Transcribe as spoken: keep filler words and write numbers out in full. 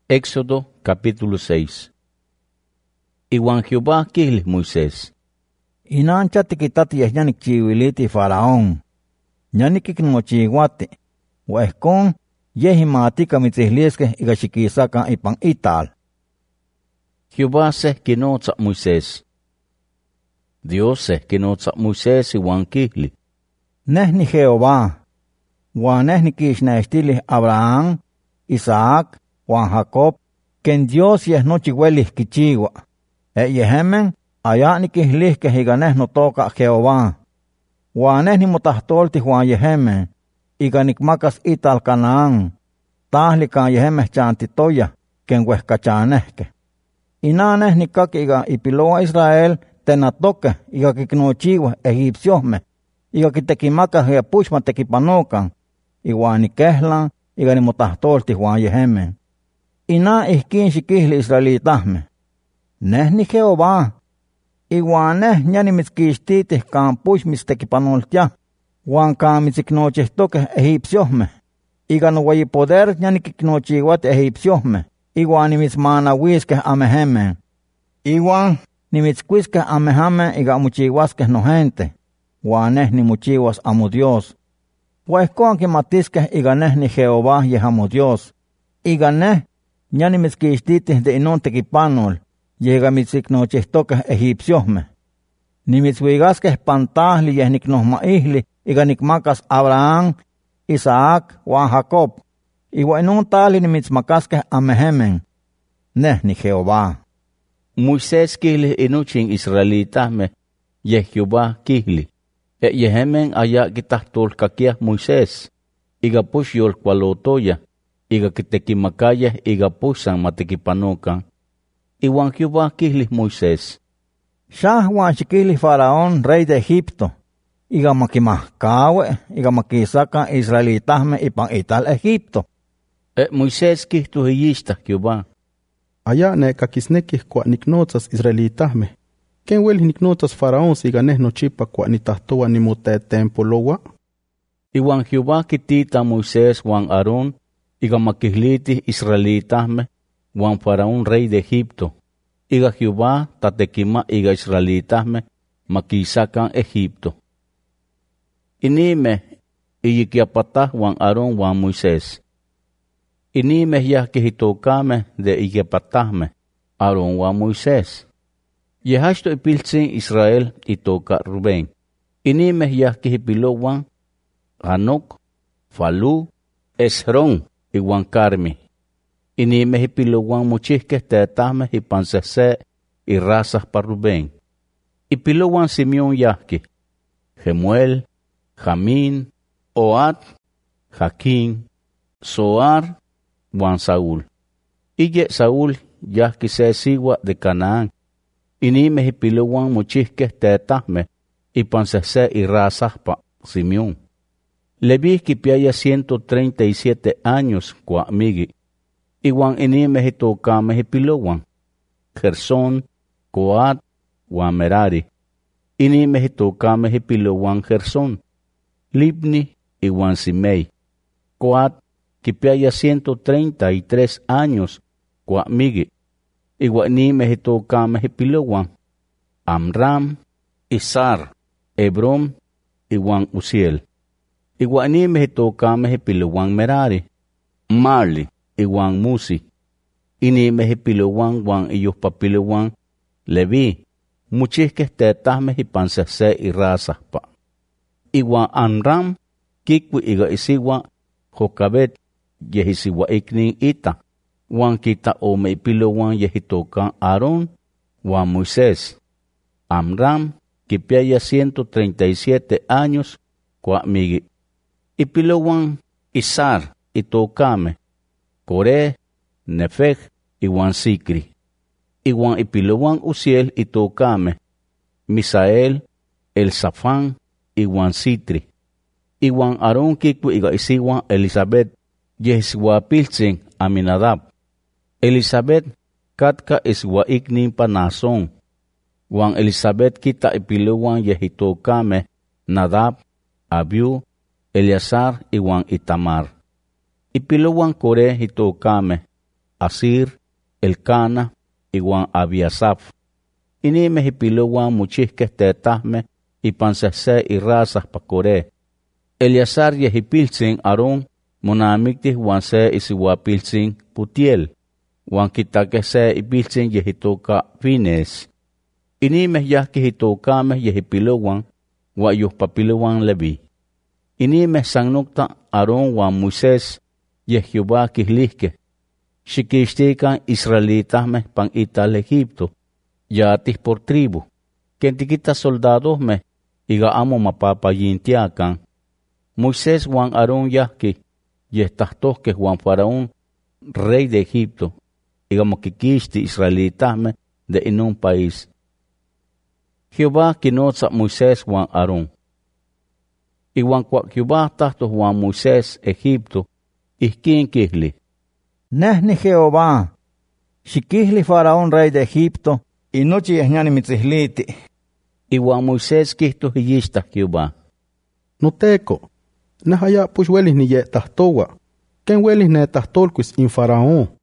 Éxodo capítulo seis. Iwan Jehová quihlis Moisés: Inancha tiquitati yanik chihuiliti Faraón. Yanik mochihuati. Huescon yehi matica mitzihliesque iga chiquisaca ipan ital. Jehová seh kinotza Moisés. Dios seh kinotza Moisés iwan quihli: Neh ni Jehová. Huan neh niquixnextilih Abraham, Isaac, Juan Jacob, ken Dios yeh nochi huelih kichiua. E yehemen aya niquihlihqueh iga neh notoca Jehová. Huan neh nimotahtoltih huan yehemen, iga nicmacas ital Canaán, tahli can yehemeh chantitoyah, ken huehcachanehqueh. Ina neh nicaqui iga ipiloa Israel tenatoqueh iga quicnochiueh egipciosmeh, iga quitequimacah yepuxma tequipanocan, iwan niquehlan iga nimotahtoltih huan yehemen. Ina ihquin xiquihli israelitahmeh: Neh ni Jehová. Iwan neh ya nimitzquixtitih can puix mitztequipanoltiah, huan can mitzicnochihtoqueh egipciosmeh. Iga nohueyi poder ya niquicnochiuati egipciosmeh, iwan nimitzmanauisqueh amehemen. Iwan nimitzcuisqueh amehamen iga mochiuasqueh nogente, huan neh nimochiuas amo Dios. Huehcon quimatisqueh iga neh ni Jehová yeh amo Dios. Iga neh ya nimitzquixtitih de inon tequipanol, yega mitzicnochihtoqueh egipciosmeh. Nimitzhuigasqueh pantahli yeh nicnohmaihli iga nicmacas Abraham, Isaac huan Jacob, iwa inon tali nimitzmacasqueh amehemen. Neh ni Jehová. Moisés quihli inuchin israelitahmeh, yeh Jehová quihli: E yehemen aya quitahtolcaquiah Moisés, iga pux yolcualotoyah, iga quitequimacayah iga puxsan matequipanocan. Iwan Jehová quihlis Moisés: Xah huan xiquihli Faraón, rey de Egipto, iga maquimahcaue, iga maquisacan israelitahmeh ipan ital Egipto. E Moisés quihtu iyixtah Jehová: Aya necaquisnequih cua nicnotzas israelitahmeh. ¿Ken huelih nicnotzas Faraón siga neh nochipa cua nitahtoua nimotetempoloua? Iwan Jehová quitita Moisés huan Aarón iga maquihlitih israelitahmeh huan Faraón rey de Egipto, iga Jehová tatequima iga israelitahmeh maquisacan Egipto. Inimeh iyiquiapatah huan Aarón huan Moisés. Inimeh yahqueh itocameh de iquiapatahmeh, Aarón huan Moisés. Yehaxto ipiltzin Israel itoca Rubén. Inimeh yahqueh ipilouan Hanoc, Falú, Esrón iwan Carmi. Inimeh ipilouan mochihqueh tetahmeh ipan sehse irazas pa Rubén. Ipilouan Simeón yahqueh Jemuel, Jamín, Ohad, Jaquín, Zoar huan Saúl. Iye Saúl yahqueh se siua de Canaán. Inimeh ipilouan mochihqueh tetahmeh ipan sehse irazaspa Simeón. Leví quipiaya ciento treinta y siete años cua migi. Iwan inimeh itocameh ipilouan Gersón, Coat huan Merari. Inimeh itocameh ipilouan Gersón, Libni iwan Simei. Coat quipiaya ciento treinta y tres años cua migi. Iwan inimeh itocameh ipilouan Amram, Izar, Hebrón iwan Uziel. Iwan inimeh itocameh ipilouan Merari, Marli iwan Musi. Inimeh ipilouan huan iyuhpapilouan Leví, mochihqueh tetahmeh ipan sehse irazaspa. Iwan Amram quicui iga isiua Jocabet, yeh isiua icnin Ita, huan quita ome ipilouan yeh itoca Aarón huan Moisés. Amram quipiaya ciento treinta y siete años cua migi. Ipilouan Izar itocameh Coré, Nefeg iwan Sicri. Iwan ipilouan Uziel itocameh Misael, Elzafán iwan Sitri. Iwan Aarón quicui iga isiua Elisabet, yeh isiuapiltzin Aminadab. Elisabet catca isiua icnin pa Naasón. Huan Elisabet quita ipilouan yeh itocameh Nadab, Abiú, Eleazar iwan Itamar. Ipilouan Coré itocameh Asir, Elcana, iguan Abiasaf. Inimes y piluan muchisques tetahme y pansese y razas pa Coré. Eliasar yehipilsin Aarón, monamictis wan se isiwapilsin Putiel, wan kitake se ipilsin yehitoka Fines. Inimes yahki hitokames yehipiluan, wa yuhpapiluan Levi. Inimes sanukta Aarón wan Moisés, Jehová kihlihke, xikixtikan israelitasme pan ital Egipto, yatis por tribu, kentikita soldadosme, iga amo mapapayintiakan. Moisés wan Aarón yahki, yestahtohke wan Faraón, rey de Egipto, iga mokikixti israelitasme de inun país. Jehová kinotza Moisés wan Aarón. Iwan kwak Jehová tahtos wan Moisés Egipto, ihkin kihli. Nehni Jehová, xikihli Faraón rey de Egipto, y nochi yehñani mitzihliti. Iwan Moisés kihto hiyista Jehová. Noteko, nahaya push welis ni ye tahtowa, ken welis ne tahtolquis in Faraón,